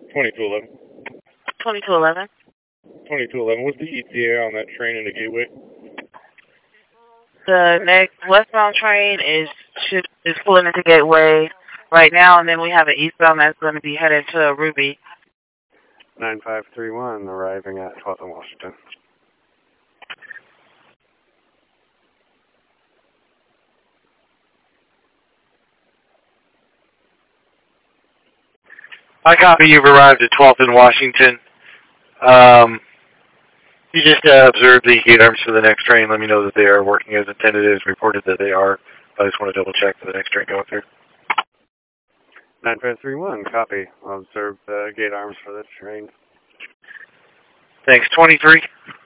2211. 2211. 2211. What's the ETA on that train in the gateway? The next westbound train is pulling into Gateway right now, and then we have an eastbound that's going to be headed to Ruby. 9531 arriving at 12th and Washington. I copy. You've arrived at 12th and Washington. You just observe the gate arms for the next train. Let me know that they are working as intended. It is reported that they are. I just want to double check for the next train going through. 9531, copy. I'll observe the gate arms for this train. Thanks. 23.